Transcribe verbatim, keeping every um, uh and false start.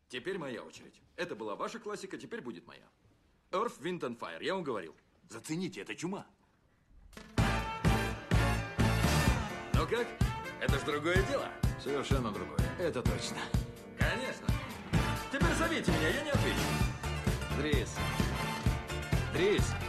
Теперь моя очередь. Это была ваша классика, теперь будет моя. Earth, Wind and Fire. Я вам говорил. Зацените, это чума. Ну как? Это ж другое дело. Совершенно другое. Это точно. Конечно. Теперь зовите меня, я не отвечу. Дрис. Дрис.